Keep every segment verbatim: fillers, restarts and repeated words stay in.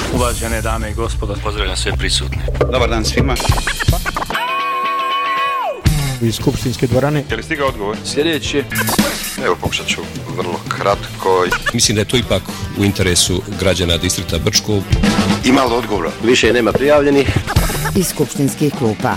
Uvažene dame i gospodo, pozdravljam sve prisutne. Dobar dan svima. Iz skupštinske dvorane. Je li stigao odgovor? Sljedeći. Evo, pokušat ću vrlo kratko. Mislim da je to ipak u interesu građana distrikta Brčko. Ima li odgovora? Više nema prijavljenih. Iz skupštinskih klupa.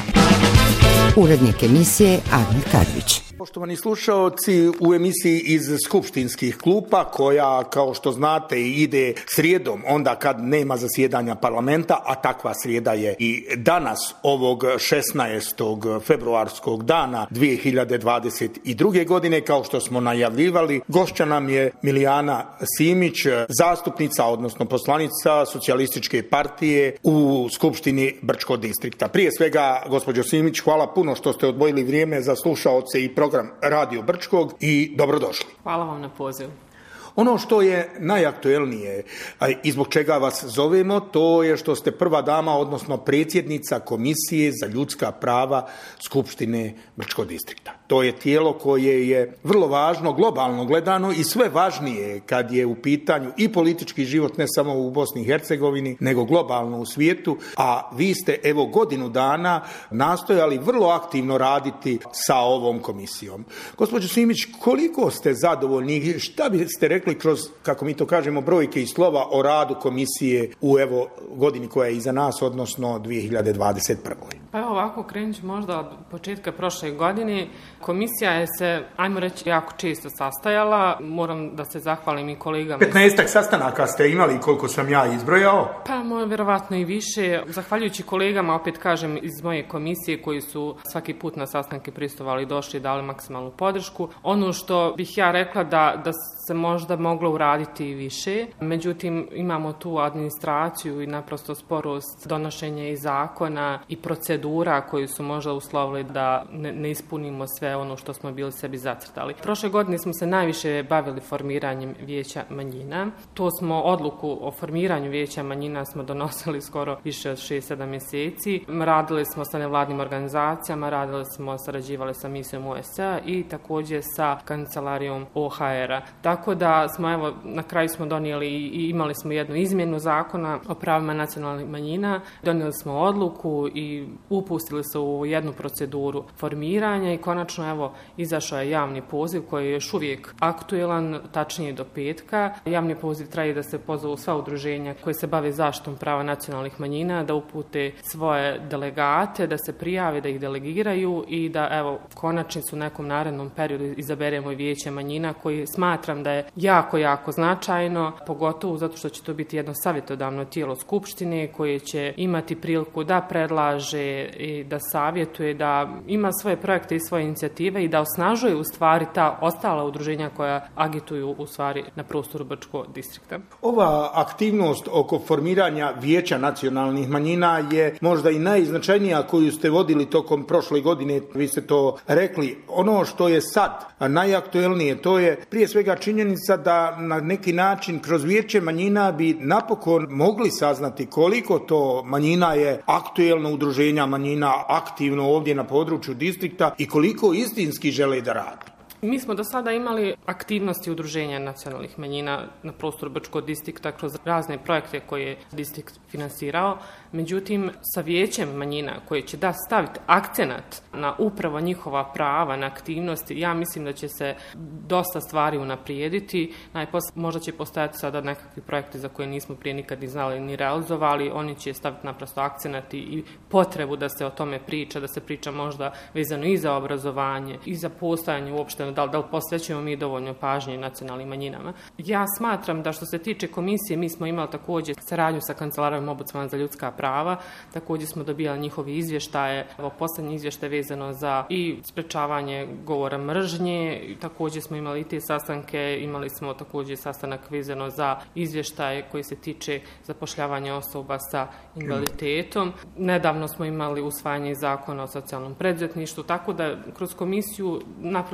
Urednik emisije Admir Kadrić. Poštovani slušaoci, u emisiji iz skupštinskih klupa, koja, kao što znate, ide srijedom, onda kad nema zasjedanja parlamenta, a takva srijeda je i danas, ovog šesnaestog februarskog dana dvije hiljade dvadeset druge. godine, kao što smo najavljivali, gošća nam je Milijana Simić, zastupnica, odnosno poslanica Socijalističke partije u Skupštini Brčkog distrikta. Prije svega, gospođo Simić, hvala puno što ste odvojili vrijeme za slušaoce i program Radio Brčkog i dobrodošli. Hvala vam na pozivu. Ono što je najaktuelnije i zbog čega vas zovemo, to je što ste prva dama, odnosno predsjednica Komisije za ljudska prava Skupštine Brčkog distrikta. To je tijelo koje je vrlo važno globalno gledano i sve važnije kad je u pitanju i politički život ne samo u Bosni i Hercegovini, nego globalno u svijetu, a vi ste evo godinu dana nastojali vrlo aktivno raditi sa ovom komisijom. Gospođo Simić, koliko ste zadovoljni, šta biste rekli kroz, kako mi to kažemo, brojke i slova o radu komisije u evo godini koja je iza nas, odnosno dvije hiljade dvadeset prve. Pa evo ovako, krenut ću možda od početka prošle godine. Komisija je se, ajmo reći, jako često sastajala. Moram da se zahvalim i kolegama. petnaestak sastanaka ste imali, koliko sam ja izbrojao? Pa moje vjerovatno i više. Zahvaljujući kolegama, opet kažem, iz moje komisije koji su svaki put na sastanke pristovali, došli i dali maksimalnu podršku. Ono što bih ja rekla da, da se možda moglo uraditi i više. Međutim, imamo tu administraciju i naprosto sporost donošenja i zakona i procedura koji su možda uslovili da ne, ne ispunimo sve ono što smo bili sebi zacrtali. Prošle godine smo se najviše bavili formiranjem vijeća manjina. To smo odluku o formiranju vijeća manjina smo donosili skoro više od šest sedam mjeseci. Radili smo sa nevladnim organizacijama, radili smo, sarađivali sa misijom U S A i također sa kancelarijom O H R-a. Tako da smo, evo, na kraju smo donijeli i imali smo jednu izmjenu zakona o pravima nacionalnih manjina, donijeli smo odluku i upustili se u jednu proceduru formiranja i konačno, evo, izašao je javni poziv koji je još uvijek aktuelan, tačnije do petka. Javni poziv traje da se pozovu sva udruženja koje se bave zaštitom prava nacionalnih manjina, da upute svoje delegate, da se prijave, da ih delegiraju i da, evo, konačno su u nekom narednom periodu izaberemo i vijeće manjina koji smatram da je jako, jako značajno, pogotovo zato što će to biti jedno savjetodavno tijelo Skupštine koje će imati priliku da predlaže i da savjetuje, da ima svoje projekte i svoje inicijative i da osnažuje u stvari ta ostala udruženja koja agituju u stvari na prostoru Brčkog distrikta. Ova aktivnost oko formiranja vijeća nacionalnih manjina je možda i najznačajnija koju ste vodili tokom prošle godine, vi ste to rekli. Ono što je sad najaktuelnije, to je prije svega činjenica da na neki način kroz vijeće manjina bi napokon mogli saznati koliko to manjina je aktuelno, udruženja manjina aktivno ovdje na području distrikta i koliko istinski žele da radi. Mi smo do sada imali aktivnosti udruženja nacionalnih manjina na prostoru Brčkog distrikta kroz razne projekte koje je distrikt finansirao. Međutim, sa vijećem manjina koje će da staviti akcenat na upravo njihova prava, na aktivnosti, ja mislim da će se dosta stvari unaprijediti. Najpos, možda će postojati sada nekakvi projekti za koje nismo prije nikad ni znali ni realizovali. Oni će staviti naprosto akcenat i potrebu da se o tome priča, da se priča možda vezano i za obrazovanje i za postojanje uopšte, da li, da li posvećujemo mi dovoljno pažnje nacionalnim manjinama. Ja smatram da što se tiče komisije, mi smo imali također saradnju sa Kancelarijom ombudsmana za ljudska prava, također smo dobijali njihovi izvještaje, evo posljednji izvještaj vezano za i sprečavanje govora mržnje, također smo imali i te sastanke, imali smo također sastanak vezano za izvještaje koji se tiče zapošljavanja osoba sa invaliditetom. Nedavno smo imali usvajanje zakona o socijalnom preduzetništvu, tako da kroz komisiju naprosto dolazi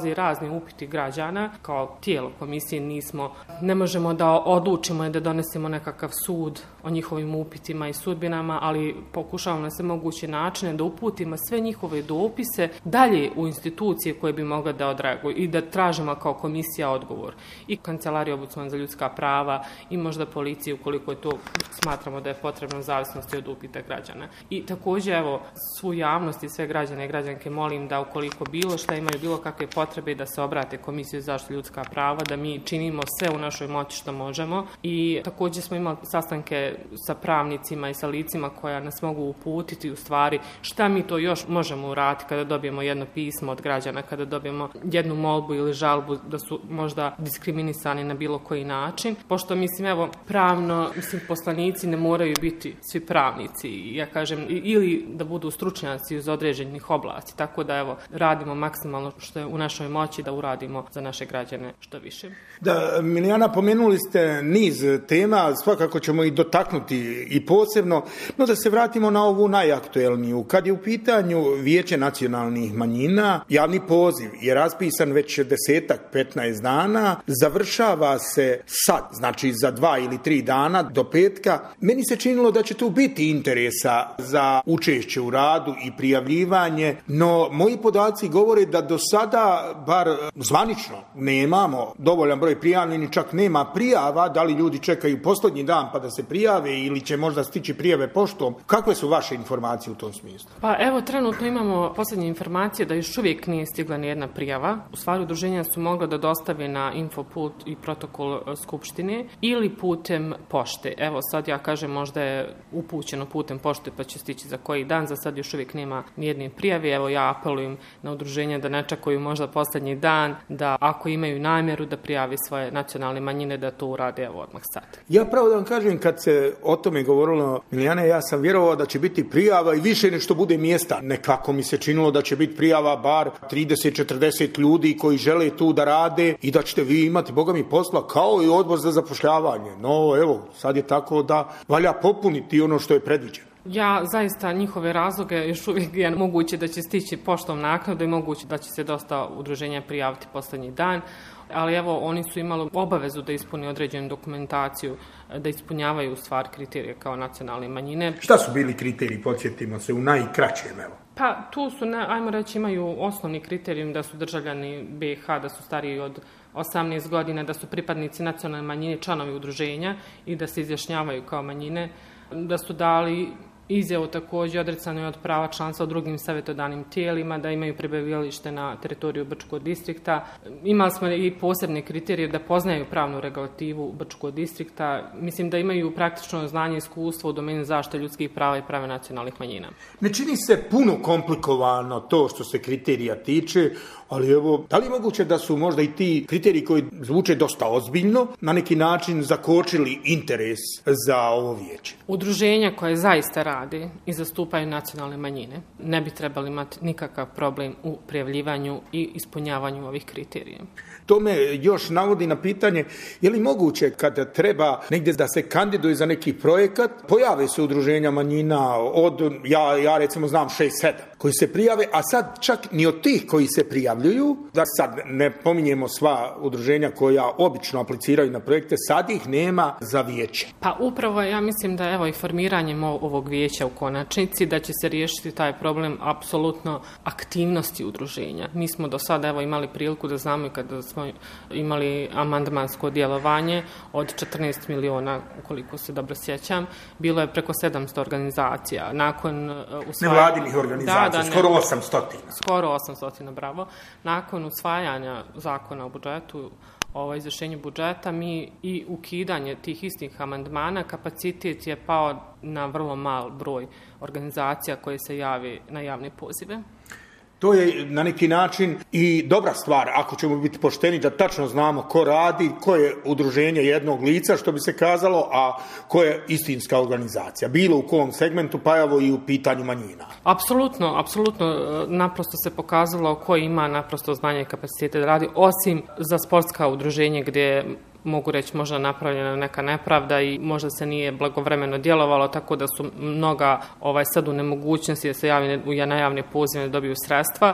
dolaze razni upiti građana. Kao tijelo komisije nismo, ne možemo da odlučimo i da donesemo nekakav sud o njihovim upitima i sudbinama, ali pokušavamo na sve moguće načine da uputimo sve njihove dopise dalje u institucije koje bi mogle da odreaguju i da tražimo kao komisija odgovor. I Kancelarija ombudsmana za ljudska prava i možda policija ukoliko je to smatramo da je potrebno u zavisnosti od upita građana. I također evo svu javnost i sve građane i građanke molim da ukoliko bilo šta imaju bilo kakve potrebe da se obrate Komisiji za zaštitu ljudska prava, da mi činimo sve u našoj moći što možemo i također smo imali sastanke sa pravnicima i sa licima koja nas mogu uputiti u stvari šta mi to još možemo uraditi kada dobijemo jedno pismo od građana, kada dobijemo jednu molbu ili žalbu da su možda diskriminisani na bilo koji način. Pošto mislim evo pravno, mislim poslanici ne moraju biti svi pravnici, ja kažem ili da budu stručnjaci iz određenih oblasti, tako da evo radimo maksimalno što je u našoj moći da uradimo za naše građane što više. Da, Milijana, pomenuli ste niz tema, svakako ćemo i dotaknuti i posebno, no da se vratimo na ovu najaktuelniju. Kad je u pitanju Vijeće nacionalnih manjina, javni poziv je raspisan već desetak, petnaest dana, završava se sad, znači za dva ili tri dana do petka. Meni se činilo da će tu biti interesa za učešće u radu i prijavljivanje, no moji podaci govore da do sada, bar zvanično, nemamo dovoljan broj prijavljenih, čak nema prijava, da li ljudi čekaju posljednji dan pa da se prijave ili će možda stići prijave poštom. Kakve su vaše informacije u tom smislu? Pa evo, trenutno imamo posljednje informacije da još uvijek nije stigla ni jedna prijava. U stvari udruženja su mogla da dostave na infoput i protokol Skupštine ili putem pošte. Evo sad ja kažem možda je upućeno putem pošte pa će stići za koji dan, za sad još uvijek nema nijedne prijave. Evo ja apelujem na udruženja da ne čekaju možda posljednji dan, da ako imaju namjeru da prijavi svoje nacionalne manjine da to urade evo odmah sad. Ja pravo da vam kažem, kad se o tome govorilo, Milijane, ja sam vjerovao da će biti prijava i više nego što bude mjesta. Nekako mi se činilo da će biti prijava bar trideset četrdeset ljudi koji žele tu da rade i da ćete vi imati, boga mi, posla kao i odbor za zapošljavanje. No evo, sad je tako da valja popuniti ono što je predviđeno. Ja zaista njihove razloge još uvijek je moguće da će stići poštom naknadu i moguće da će se dosta udruženja prijaviti posljednji dan, ali evo oni su imali obavezu da ispuni određenu dokumentaciju, da ispunjavaju u stvari kriterije kao nacionalne manjine. Šta su bili kriteriji, podsjetimo se, u najkraćem evo? Pa tu su, ajmo reći, imaju osnovni kriterijum da su državljani B i H, da su stariji od osamnaest godina, da su pripadnici nacionalne manjine, članovi udruženja i da se izjašnjavaju kao manjine, da su dali izjavu također odricano od prava članstva u drugim savjetodavnim tijelima, da imaju prebivalište na teritoriju Brčkog distrikta. Imali smo i posebne kriterije da poznaju pravnu regulativu Brčkog distrikta. Mislim da imaju praktično znanje i iskustvo u domeni zaštite ljudskih prava i prava nacionalnih manjina. Ne čini se puno komplikovano to što se kriterija tiče, ali evo, da li je moguće da su možda i ti kriteriji koji zvuče dosta ozbiljno na neki način zakočili interes za ovo vijeće? Udruženja koje zaista rade i zastupaju nacionalne manjine ne bi trebali imati nikakav problem u prijavljivanju i ispunjavanju ovih kriterija. To me još navodi na pitanje, je li moguće kada treba negdje da se kandiduje za neki projekat, pojave se udruženja manjina od, ja, ja recimo znam šest sedam koji se prijave, a sad čak ni od tih koji se prijavljuju, da sad ne pominjemo sva udruženja koja obično apliciraju na projekte, sad ih nema za vijeće. Pa upravo ja mislim da evo i formiranjem ovog vijeća u konačnici da će se riješiti taj problem apsolutno aktivnosti udruženja. Mi smo do sada evo imali priliku da znamo i kada smo imali amandmansko djelovanje od četrnaest miliona, ukoliko se dobro sjećam, bilo je preko sedamsto organizacija. Nakon usvajanja... Nevladinih organizacija, da, da, skoro osamsto. Skoro osamsto, bravo. Nakon usvajanja zakona o budžetu, o izvršenju budžeta, mi i ukidanje tih istih amandmana, kapacitet je pao na vrlo mal broj organizacija koje se javi na javne pozive. To je na neki način i dobra stvar, ako ćemo biti pošteni da tačno znamo ko radi, ko je udruženje jednog lica, što bi se kazalo, a ko je istinska organizacija. Bilo u kom segmentu, pa evo i u pitanju manjina. Apsolutno, apsolutno, naprosto se pokazalo ko ima naprosto znanje i kapacitete da radi, osim za sportska udruženja gdje mogu reći možda napravljena neka nepravda i možda se nije blagovremeno djelovalo, tako da su mnoga ovaj, sad u nemogućnosti da se javi na javne pozive da dobiju sredstva.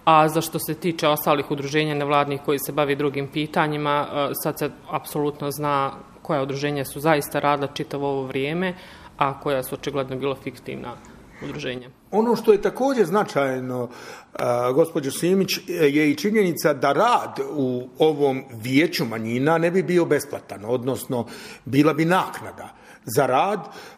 a za što se tiče ostalih udruženja nevladnih koji se bavi drugim pitanjima, sad se apsolutno zna koja udruženja su zaista radila čitavo ovo vrijeme, a koja su očigledno bilo fiktivna udruženja. Ono što je također značajno, gospođo Simić, je i činjenica da rad u ovom vijeću manjina ne bi bio besplatan, odnosno bila bi naknada za rad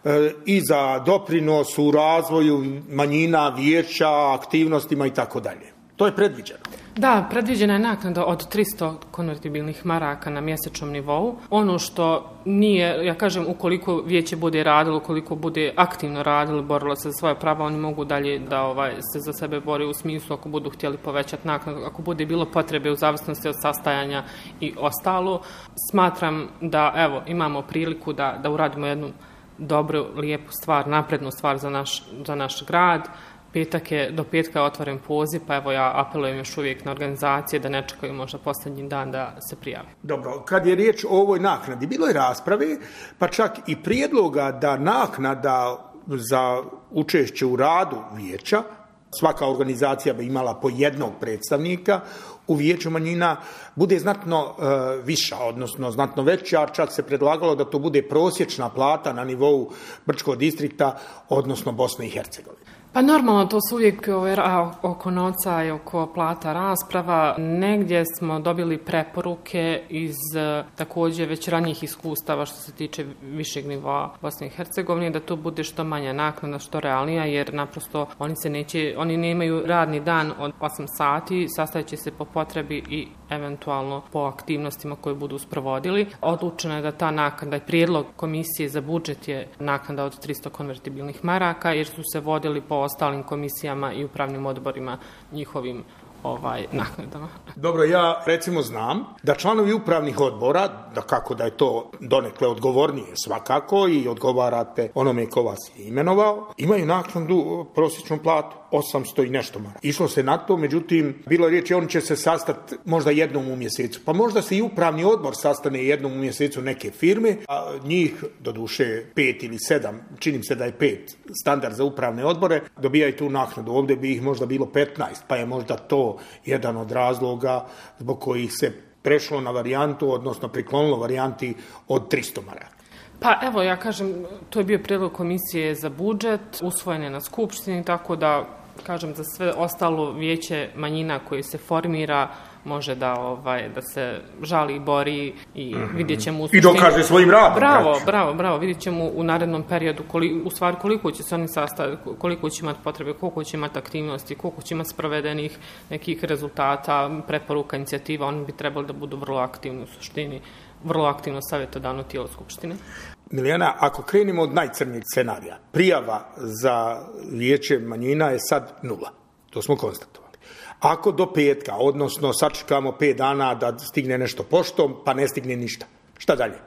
i za doprinos u razvoju manjina, vijeća, aktivnostima i tako dalje. To je predviđeno. Da, predviđena je naknada od tristo konvertibilnih maraka na mjesečnom nivou. Ono što nije, ja kažem, ukoliko vijeće bude radilo, ukoliko bude aktivno radilo, borilo se za svoje prava, oni mogu dalje da ovaj, se za sebe bori u smislu ako budu htjeli povećati naknadu, ako bude bilo potrebe u zavisnosti od sastajanja i ostalo. Smatram da, evo, imamo priliku da, da uradimo jednu dobru, lijepu stvar, naprednu stvar za naš, za naš grad. Petak je, do petka je otvoren poziv, pa evo ja apelujem još uvijek na organizacije da ne čekaju možda posljednji dan da se prijave. Dobro, kad je riječ o ovoj naknadi, bilo je rasprave, pa čak i prijedloga da naknada za učešće u radu vijeća, svaka organizacija bi imala po jednog predstavnika u vijeću manjina, bude znatno e, viša, odnosno znatno veća, čak se predlagalo da to bude prosječna plata na nivou Brčkog distrikta, odnosno Bosne i Hercegovine. Pa normalno, to su uvijek oko novca i oko plata rasprava. Negdje smo dobili preporuke iz također već ranijih iskustava što se tiče višeg nivoa Bosne i Hercegovine, da to bude što manja naknada, što realnija, jer naprosto oni se neće, oni nemaju radni dan od osam sati, sastavit će se po potrebi i eventualno po aktivnostima koje budu sprovodili. Odlučeno je da ta naknada i prijedlog komisije za budžet je naknada od tristo konvertibilnih maraka, jer su se vodili po ostalim komisijama i upravnim odborima njihovim ovaj naknadama. Dobro, ja recimo znam da članovi upravnih odbora, da kako da je to donekle odgovornije svakako i odgovarate onome ko vas je imenovao, imaju naknadu prosječnu platu osamsto i nešto maraka. Išlo se na to, međutim, bilo je riječi, oni će se sastati možda jednom u mjesecu. Pa možda se i upravni odbor sastane jednom u mjesecu neke firme, a njih, doduše, pet ili sedam, činim se da je pet standard za upravne odbore, dobijaju tu naknadu. Ovdje bi ih možda bilo petnaest, pa je možda to jedan od razloga zbog kojih se prešlo na varijantu, odnosno priklonilo varijanti od tristo maraka. Pa evo, ja kažem, to je bio prijedlog komisije za budžet, usvojen je na skupštini, tako da, kažem, za sve ostalo vijeće manjina koje se formira može da ovaj da se žali i bori i mm-hmm. vidjet ćemo u I dokaže svojim radom. Bravo, braću. bravo, bravo. Vidjet ćemo u narednom periodu koli, u stvari koliko će se oni sastaviti, koliko će imati potrebe, koliko će imati aktivnosti, koliko će imati sprovedenih nekih rezultata, preporuka, inicijativa. Oni bi trebali da budu vrlo aktivni u suštini, vrlo aktivno savjetodavno tijelo Skupštine. Milijana, ako krenemo od najcrnijeg scenarija, prijava za vijeće manjina je sad nula. To smo konstatovali. Ako do petka, odnosno sačekamo pet dana da stigne nešto poštom, pa ne stigne ništa, šta dalje?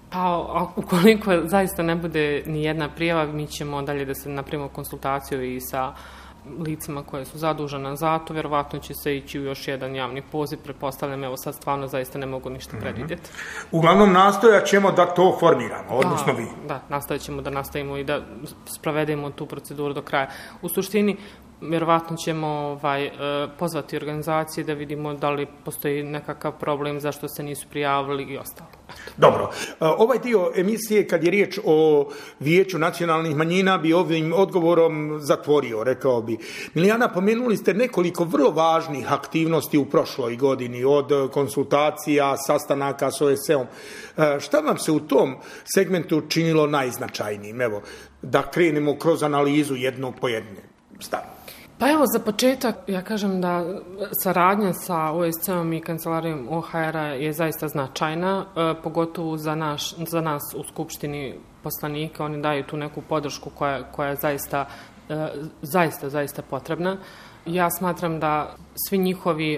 Pa ukoliko zaista ne bude ni jedna prijava, mi ćemo dalje da se napravimo konsultaciju i sa licima koje su zadužena za to, vjerovatno će se ići u još jedan javni poziv, pretpostavljam, evo sad stvarno zaista ne mogu ništa predvidjeti. Mm-hmm. Uglavnom nastojat ćemo da to formiramo, odnosno da, vi. Da, nastojat ćemo da nastavimo i da sprovedemo tu proceduru do kraja. U suštini, vjerovatno ćemo ovaj, pozvati organizacije da vidimo da li postoji nekakav problem, zašto se nisu prijavili i ostalo. Dobro. Ovaj dio emisije, kad je riječ o Vijeću nacionalnih manjina, bi ovim odgovorom zatvorio, rekao bi. Milijana, pomenuli ste nekoliko vrlo važnih aktivnosti u prošloj godini, od konsultacija, sastanaka s O S C-om. Šta vam se u tom segmentu činilo najznačajnijim? Evo, da krenemo kroz analizu jednog po jedne. Stavno. Pa evo, za početak, ja kažem da saradnja sa O S C-om i Kancelarijom O H R-a je zaista značajna, e, pogotovo za, naš, za nas u Skupštini poslanika. Oni daju tu neku podršku koja, koja je zaista, e, zaista, zaista potrebna. Ja smatram da svi njihovi,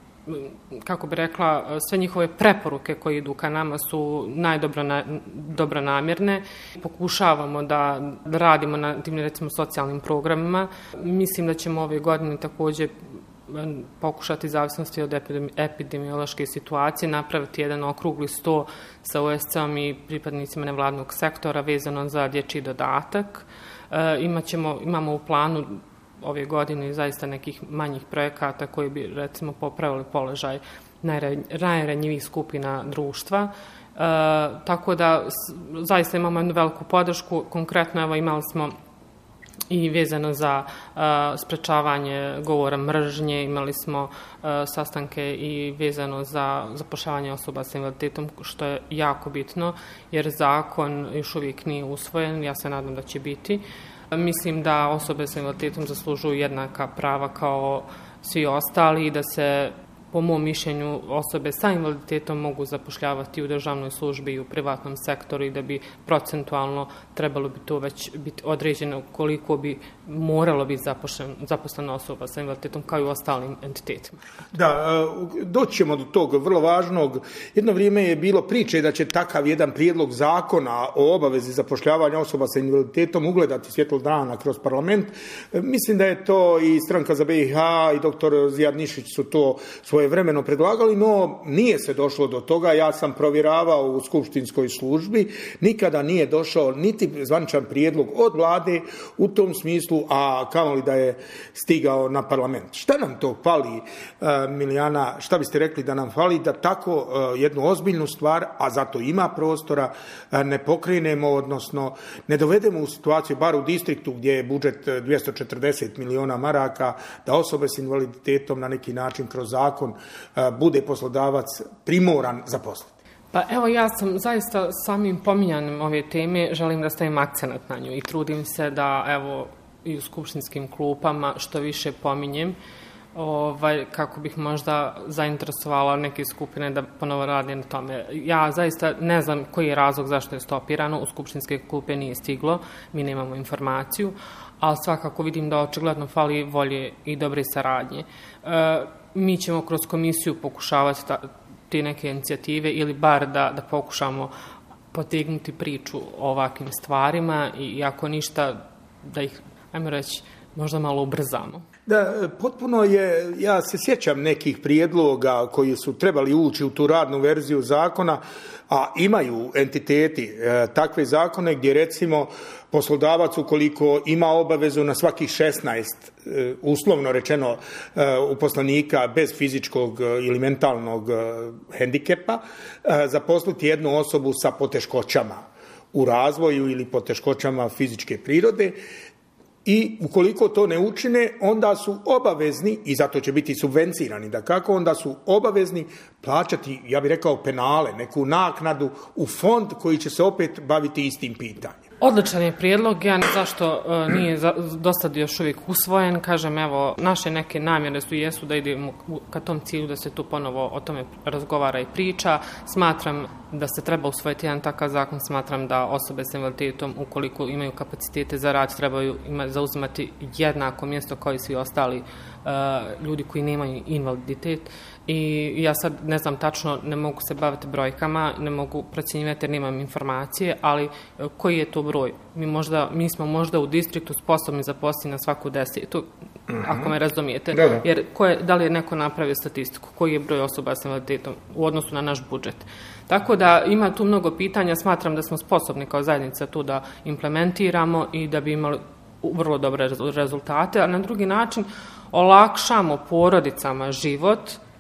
kako bi rekla, sve njihove preporuke koje idu ka nama su najdobronamjerne. Pokušavamo da radimo na tim, recimo, socijalnim programima. Mislim da ćemo ove godine također pokušati, zavisnosti od epidemiološke situacije, napraviti jedan okrugli sto sa O S C-om i pripadnicima nevladnog sektora vezano za dječji dodatak. E, imaćemo, imamo u planu ove godine zaista nekih manjih projekata koji bi recimo popravili položaj najranjivijih skupina društva. E, tako da zaista imamo jednu veliku podršku. Konkretno evo imali smo i vezano za uh, sprečavanje govora mržnje, imali smo uh, sastanke i vezano za zapošljavanje osoba sa invaliditetom, što je jako bitno, jer zakon još uvijek nije usvojen, ja se nadam da će biti. Mislim da osobe sa invaliditetom zaslužuju jednaka prava kao svi ostali i da se, po mom mišljenju, osobe sa invaliditetom mogu zapošljavati u državnoj službi i u privatnom sektoru i da bi procentualno trebalo bi to već biti određeno koliko bi moralo biti zaposlena osoba sa invaliditetom kao i u ostalim entitetima. Da, doći ćemo do tog vrlo važnog. Jedno vrijeme je bilo priče da će takav jedan prijedlog zakona o obavezi zapošljavanja osoba sa invaliditetom ugledati svjetlo dana kroz parlament. Mislim da je to i Stranka za B i H i doktor Zijad Nišić su to svoje vremeno predlagali, no nije se došlo do toga. Ja sam provjeravao u skupštinskoj službi, nikada nije došao niti zvaničan prijedlog od vlade u tom smislu, a kamoli da je stigao na parlament. Šta nam to fali, Milijana, šta biste rekli da nam fali da tako jednu ozbiljnu stvar, a zato ima prostora, ne pokrenemo, odnosno ne dovedemo u situaciju, bar u distriktu gdje je budžet dvjesto četrdeset milijuna maraka, da osobe s invaliditetom na neki način kroz zakon bude poslodavac primoran zaposliti. Pa evo, ja sam zaista samim pominjanjem ove teme želim da stavim akcenat na nju i trudim se da evo i u skupštinskim klupama što više pominjem, ovaj, kako bih možda zainteresovala neke skupine da ponovo radi na tome. Ja zaista ne znam koji je razlog zašto je stopirano, u skupštinske klupe nije stiglo, mi nemamo informaciju, ali svakako vidim da očigledno fali volje i dobre saradnje. E, mi ćemo kroz komisiju pokušavati ta, te neke inicijative ili bar da, da pokušamo potegnuti priču o ovakvim stvarima i ako ništa da ih, ajmo reći, možda malo ubrzamo. Da, potpuno je, ja se sjećam nekih prijedloga koji su trebali ući u tu radnu verziju zakona, a imaju entiteti e, takve zakone gdje recimo poslodavac ukoliko ima obavezu na svakih šesnaest e, uslovno rečeno e, uposlenika bez fizičkog ili mentalnog e, hendikepa e, zaposliti jednu osobu sa poteškoćama u razvoju ili poteškoćama fizičke prirode. I ukoliko to ne učine, onda su obavezni, i zato će biti subvencirani, da kako, onda su obavezni plaćati, ja bih rekao, penale, neku naknadu u fond koji će se opet baviti istim pitanjem. Odličan je prijedlog, ja ne zašto uh, nije za, dosad još uvijek usvojen. Kažem, evo, naše neke namjere su jesu da idemo ka tom cilju da se tu ponovo o tome razgovara i priča. Smatram da se treba usvojiti jedan takav zakon, smatram da osobe s invaliditetom, ukoliko imaju kapacitete za rad, trebaju ima, zauzimati jednako mjesto kao i svi ostali uh, ljudi koji nemaju invaliditet. I ja sad ne znam tačno, ne mogu se baviti brojkama, ne mogu procjenjivati jer nemam informacije, ali koji je to broj? Mi, možda, mi smo možda u distriktu sposobni zaposliti na svaku desetu, mm-hmm. ako me razumijete. Da, da. Jer ko je, da li je neko napravio statistiku? Koji je broj osoba s invaliditetom u odnosu na naš budžet? Tako da ima tu mnogo pitanja, smatram da smo sposobni kao zajednica tu da implementiramo i da bi imali vrlo dobre rezultate, a na drugi način olakšamo porodicama život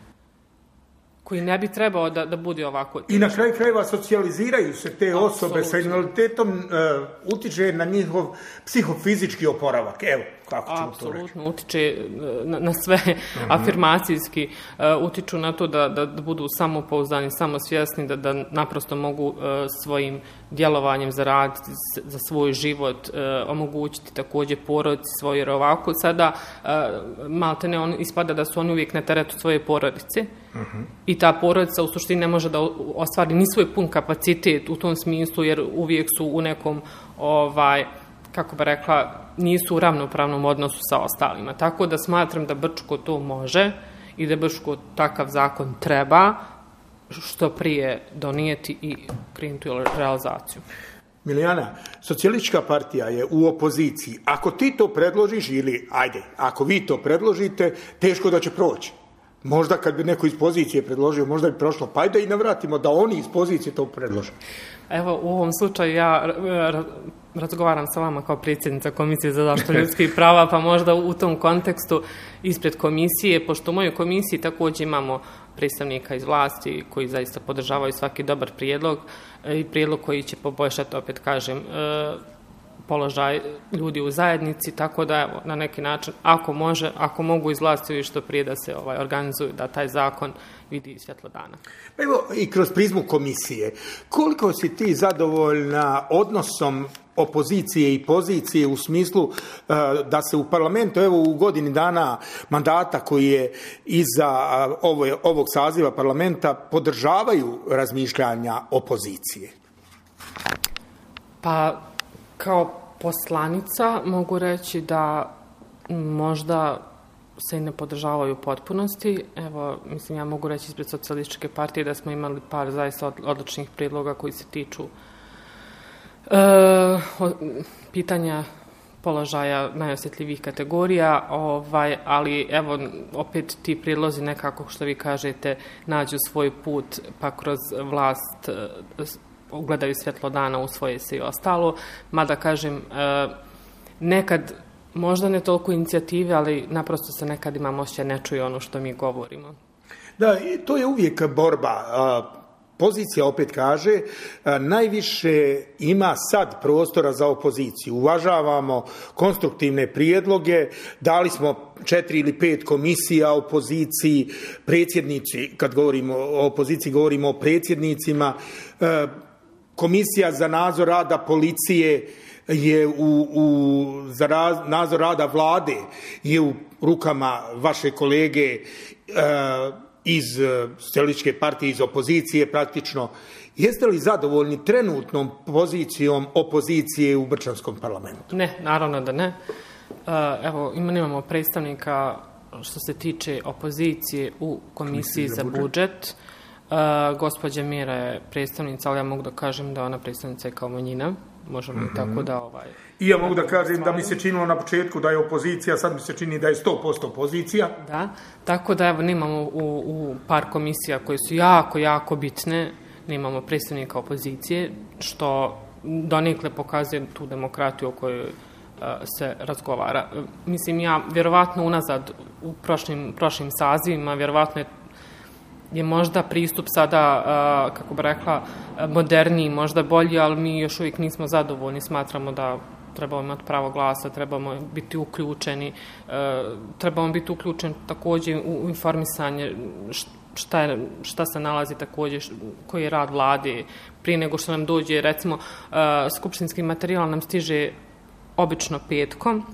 koji ne bi trebao da, da bude ovako. I na kraju krajeva socijaliziraju se te osobe sa invaliditetom, uh, utiče na njihov psihofizički oporavak. Evo, kako ćemo to reći. Apsolutno, utiče na, na sve uh-huh. afirmacijski, uh, utiču na to da, da, da budu samopouzdani, samosvjesni, da, da naprosto mogu uh, svojim djelovanjem zaraditi za svoj život, uh, omogućiti također porodici svoje, jer ovako sada uh, malte ne on ispada da su oni uvijek na teretu svoje porodice uh-huh. i ta porodica u suštini ne može da ostvari ni svoj pun kapacitet u tom smislu, jer uvijek su u nekom, ovaj, kako bi rekla, nisu u ravnopravnom odnosu sa ostalima. Tako da smatram da Brčko to može i da Brčko takav zakon treba što prije donijeti i krenuti u realizaciju. Milijana, Socijalistička partija je u opoziciji. Ako ti to predložiš ili, ajde, ako vi to predložite, teško da će proći. Možda kad bi neko iz pozicije predložio, možda bi prošlo. Pa ajde i navratimo da oni iz pozicije to predlože. Evo, u ovom slučaju ja razgovaram sa vama kao predsjednica Komisije za zaštitu ljudskih prava, pa možda u tom kontekstu ispred komisije, pošto u mojoj komisiji također imamo predstavnika iz vlasti koji zaista podržavaju svaki dobar prijedlog i prijedlog koji će poboljšati, opet kažem, položaj ljudi u zajednici, tako da evo, na neki način, ako može, ako mogu iz vlasti što prije da se ovaj, organizuju, da taj zakon vidi svjetlo dana. Evo i kroz prizmu komisije, koliko si ti zadovoljna odnosom opozicije i pozicije u smislu uh, da se u parlamentu, evo u godini dana mandata koji je iza uh, ovo, ovog saziva parlamenta, podržavaju razmišljanja opozicije? Pa, kao poslanica mogu reći da možda se i ne podržavaju u potpunosti. Evo, mislim, ja mogu reći ispred Socijalističke partije da smo imali par zaista odličnih prijedloga koji se tiču e, pitanja položaja najosjetljivijih kategorija, ovaj, ali evo, opet ti prijedlozi nekako, što vi kažete, nađu svoj put, pa kroz vlast ugledaju svjetlo dana, usvoje se i ostalo. Mada, kažem, nekad, možda ne toliko inicijative, ali naprosto se nekad imamo osjećaj ne čuje ono što mi govorimo. Da, to je uvijek borba. Pozicija opet kaže, najviše ima sad prostora za opoziciju. Uvažavamo konstruktivne prijedloge, dali smo četiri ili pet komisija opoziciji, predsjednici, kad govorimo o opoziciji, govorimo o predsjednicima, komisija za nadzor rada policije je u, u za raz, nadzor rada vlade je u rukama vaše kolege e, iz Socijalističke partije, iz opozicije praktično. Jeste li zadovoljni trenutnom pozicijom opozicije u Brčanskom parlamentu? Ne, naravno da ne. Evo, imamo predstavnika što se tiče opozicije u Komisiji za budžet. Uh, gospođa Mira je predstavnica, ali ja mogu da kažem da ona predstavnica je kao manjina. Možemo mm-hmm. tako da... Ovaj, I ja mogu da kažem da mi se činilo na početku da je opozicija, sad mi se čini da je sto posto opozicija. Da, tako da evo nemamo u, u par komisija koje su jako, jako bitne, nemamo predstavnika opozicije, što donekle pokazuje tu demokratiju o kojoj uh, se razgovara. Uh, mislim, ja vjerovatno unazad u prošlim, prošlim sazivima, vjerovatno je je možda pristup sada, kako bi rekla, moderniji, možda bolji, ali mi još uvijek nismo zadovoljni. Smatramo da trebamo imati pravo glasa, trebamo biti uključeni, trebamo biti uključeni također u informisanje šta, je, šta se nalazi također, koji je rad vlade, prije nego što nam dođe, recimo, skupštinski materijal nam stiže obično petkom,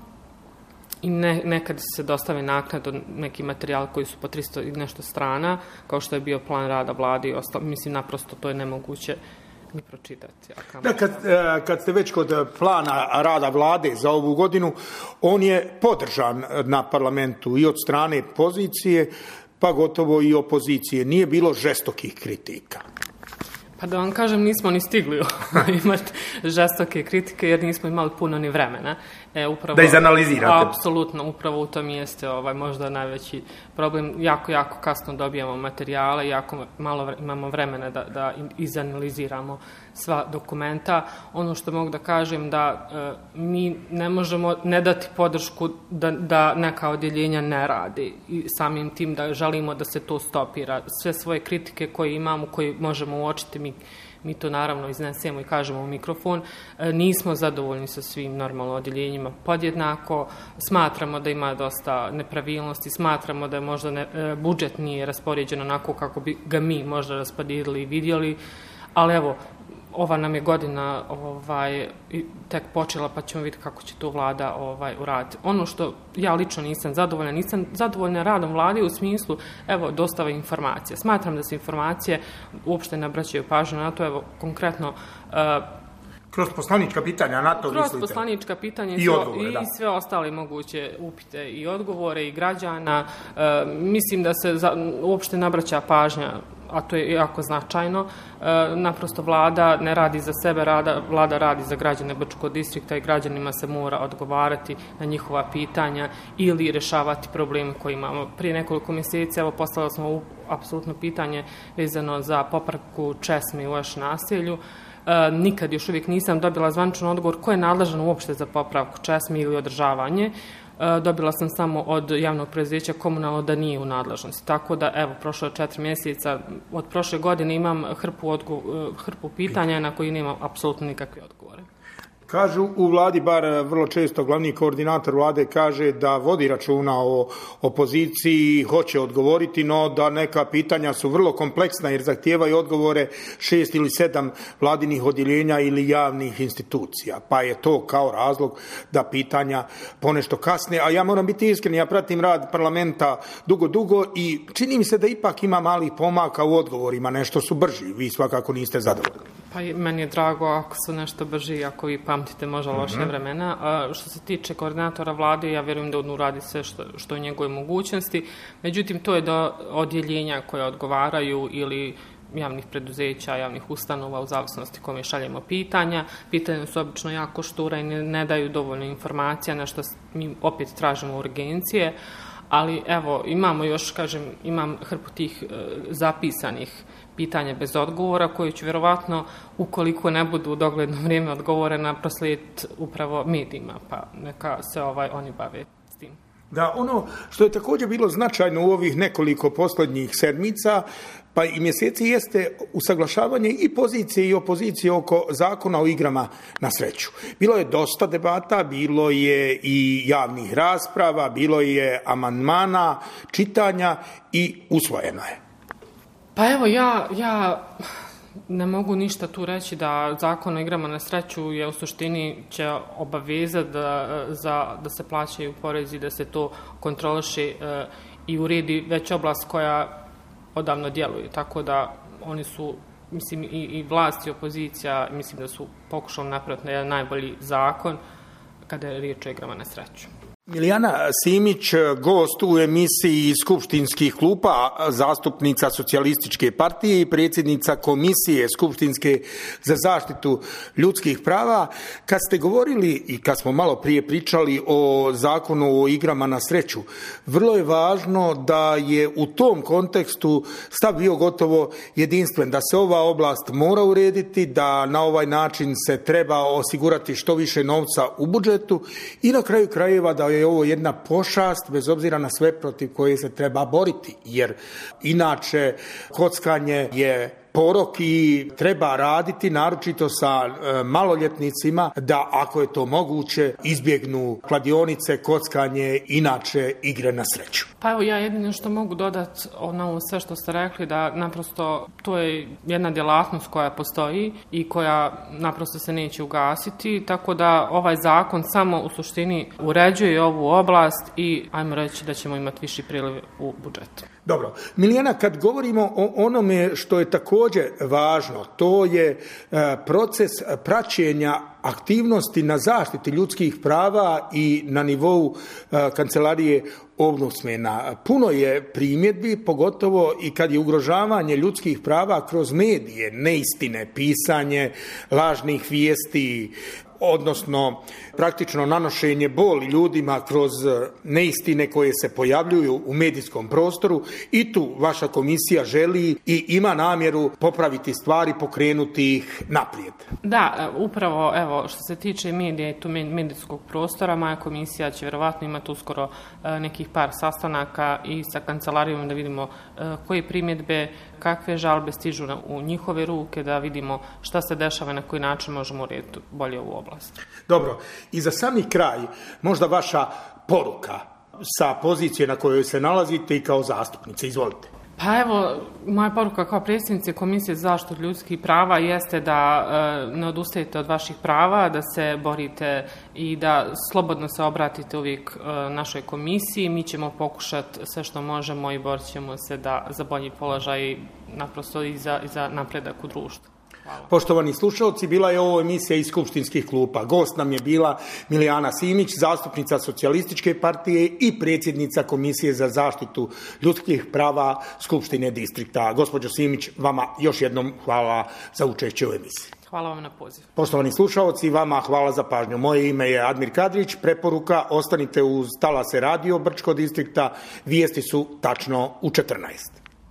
i ne, nekad se dostave naknadno neki materijal koji su po tristo i nešto strana, kao što je bio plan rada vlade i ostalo. Mislim, naprosto to je nemoguće ni pročitati. Da, kad, kad ste već kod plana rada vlade za ovu godinu, on je podržan na parlamentu i od strane pozicije, pa gotovo i opozicije. Nije bilo žestokih kritika. Pa da vam kažem, nismo ni stigli imati žestoke kritike jer nismo imali puno ni vremena. E, upravo, da izanalizirate. Apsolutno, upravo u tom jeste ovaj, možda najveći problem. Jako, jako kasno dobijamo materijale, jako malo imamo vremena da, da izanaliziramo sva dokumenta. Ono što mogu da kažem da e, mi ne možemo ne dati podršku da, da neka odjeljenja ne radi i samim tim da želimo da se to stopira. Sve svoje kritike koje imamo, koje možemo uočiti, mi Mi to naravno iznesemo i kažemo u mikrofon. E, nismo zadovoljni sa svim normalno odjeljenjima podjednako. Smatramo da ima dosta nepravilnosti, smatramo da je možda ne, e, budžet nije raspoređen onako kako bi ga mi možda raspodijelili i vidjeli, ali evo, ova nam je godina ovaj, tek počela, pa ćemo vidjeti kako će to vlada ovaj, uraditi. Ono što ja lično nisam zadovoljna, nisam zadovoljna radom vlade u smislu, evo, dostava informacija. Smatram da se informacije uopšte ne obraćaju pažnju na to, evo, konkretno... Uh, Kroz poslanička pitanja, na to Kroz mislite? poslanička pitanja i, odgovore, i da. sve ostale moguće upite i odgovore i građana. E, mislim da se za, uopšte ne obraća pažnja, a to je jako značajno. E, naprosto vlada ne radi za sebe, rada, vlada radi za građane Brčkog distrikta i građanima se mora odgovarati na njihova pitanja ili rješavati probleme koje imamo. Prije nekoliko mjeseci, evo, postavili smo apsolutno pitanje vezano za popravku česme u vaš naselju. E, nikad još uvijek nisam dobila zvaničan odgovor ko je nadležan uopšte za popravku česmi ili održavanje. E, dobila sam samo od javnog preduzeća komunalno da nije u nadležnosti. Tako da, evo, prošlo je četiri mjeseca, od prošle godine imam hrpu, odgo, hrpu pitanja na koji nemam apsolutno nikakve odgovore. Kažu u vladi, bar vrlo često glavni koordinator vlade kaže da vodi računa o opoziciji, hoće odgovoriti, no da neka pitanja su vrlo kompleksna jer zahtijevaju odgovore šest ili sedam vladinih odjeljenja ili javnih institucija. Pa je to kao razlog da pitanja ponešto kasne. A ja moram biti iskren, ja pratim rad parlamenta dugo, dugo i čini mi se da ipak ima malih pomaka u odgovorima, nešto su brži. Vi svakako niste zadovoljni. Pa meni je drago ako su nešto brži, ako vi pamtite možda loše mm-hmm. vremena. A, što se tiče koordinatora vlade, ja vjerujem da on uradi sve što, što je u njegovoj mogućnosti. Međutim, to je do odjeljenja koje odgovaraju ili javnih preduzeća, javnih ustanova, u zavisnosti kome šaljemo pitanja. Pitanja su obično jako štura i ne, ne daju dovoljno informacija, na što mi opet tražimo urgencije. Ali evo, imamo još, kažem, imam hrpu tih e, zapisanih pitanja bez odgovora, koje ću vjerovatno, ukoliko ne budu u dogledno vrijeme odgovorena, proslijediti upravo medijima, pa neka se ovaj, oni bave s tim. Da, ono što je također bilo značajno u ovih nekoliko posljednjih sedmica, pa i mjeseci, jeste usaglašavanje i pozicije i opozicije oko zakona o igrama na sreću. Bilo je dosta debata, bilo je i javnih rasprava, bilo je amandmana, čitanja i usvojeno je. Pa evo, ja, ja ne mogu ništa tu reći da zakon o igrama na sreću je u suštini će obavezati da, za, da se plaćaju porezi, da se to kontroliše e, i uredi već oblast koja odavno djeluje. Tako da oni su, mislim, i, i vlast i opozicija, mislim da su pokušali napraviti na jedan najbolji zakon kada je riječ o igrama na sreću. Milijana Simić, gost u emisiji Skupštinskih klupa, zastupnica Socijalističke partije i predsjednica Komisije Skupštinske za zaštitu ljudskih prava. Kad ste govorili i kad smo malo prije pričali o zakonu o igrama na sreću, vrlo je važno da je u tom kontekstu stav bio gotovo jedinstven, da se ova oblast mora urediti, da na ovaj način se treba osigurati što više novca u budžetu i na kraju krajeva da je ovo jedna pošast, bez obzira na sve, protiv koje se treba boriti, jer inače kockanje je porok i treba raditi, naročito sa e, maloljetnicima, da ako je to moguće izbjegnu kladionice, kockanje, inače igre na sreću. Pa evo, ja jedino što mogu dodati na ovo sve što ste rekli, da naprosto to je jedna djelatnost koja postoji i koja naprosto se neće ugasiti, tako da ovaj zakon samo u suštini uređuje ovu oblast i ajmo reći da ćemo imati viši priliv u budžetu. Dobro. Milijana, kad govorimo o onome što je također važno, to je e, proces praćenja aktivnosti na zaštiti ljudskih prava i na nivou e, kancelarije ombudsmana. Puno je primjedbi, pogotovo i kad je ugrožavanje ljudskih prava kroz medije, neistine, pisanje lažnih vijesti, odnosno praktično nanošenje boli ljudima kroz neistine koje se pojavljuju u medijskom prostoru, i tu vaša komisija želi i ima namjeru popraviti stvari, pokrenuti ih naprijed. Da, upravo, evo, što se tiče medija i tu medijskog prostora, moja komisija će vjerovatno imati uskoro nekih par sastanaka i sa kancelarijom da vidimo koje primjedbe, kakve žalbe stižu u njihove ruke, da vidimo šta se dešava i na koji način možemo urediti bolje ovu oblast. Dobro, i za sami kraj, možda vaša poruka sa pozicije na kojoj se nalazite i kao zastupnice. Izvolite. Pa evo, moja poruka kao predsjednice Komisije za zaštitu ljudskih prava jeste da e, ne odustajete od vaših prava, da se borite i da slobodno se obratite uvijek e, našoj komisiji. Mi ćemo pokušati sve što možemo i borit ćemo se da, za bolji položaj, naprosto i za, i za napredak u društvu. Hvala. Poštovani slušalci, bila je ovo emisija iz Skupštinskih klupa. Gost nam je bila Milijana Simić, zastupnica Socijalističke partije i predsjednica Komisije za zaštitu ljudskih prava Skupštine distrikta. Gospođo Simić, vama još jednom hvala za učešće u emisiji. Hvala vam na poziv. Poštovani slušalci, vama hvala za pažnju. Moje ime je Admir Kadrić. Preporuka, ostanite uz talase radio Brčko distrikta. Vijesti su tačno u četrnaest.